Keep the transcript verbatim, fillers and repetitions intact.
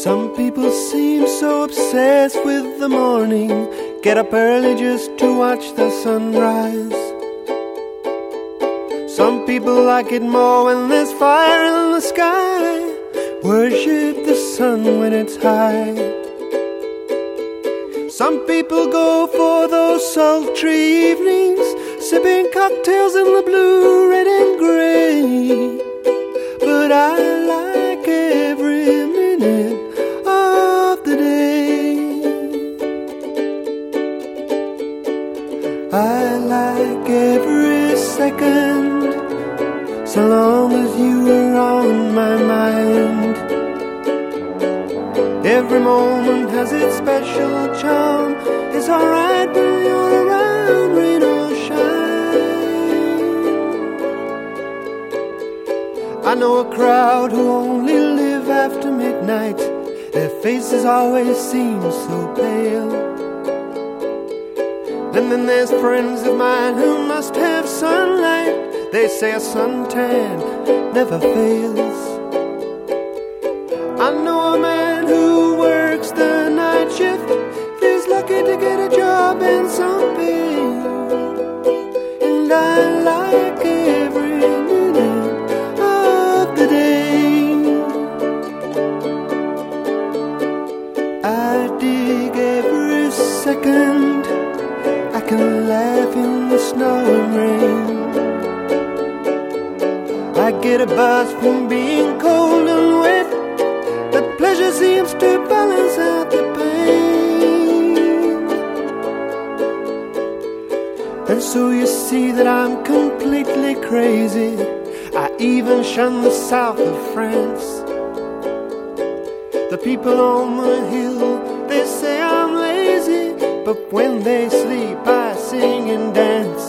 Some people seem so obsessed with the morning, get up early just to watch the sunrise. Some people like it more when there's fire in the sky, worship the sun when it's high. Some people go for those sultry evenings, sipping cocktails in the blue, red and grey. But I like every minute of the day. I like every second, so long as you are on my mind. Every moment has its special charm. It's alright when you're around, rain or shine. I know a crowd who only live after midnight. Their faces always seem so pale. And then there's friends of mine who must have sunlight. They say a suntan never fails. I know a man who works the night shift, is lucky to get a job and some pay. And I like every minute of the day. I dig every second. I can laugh in the snow and rain. I get a buzz from being cold and wet. That pleasure seems to balance out the pain. And so you see that I'm completely crazy. I even shun the south of France. The people on the hill, they say I'm lazy, but when they sleep I sing and dance.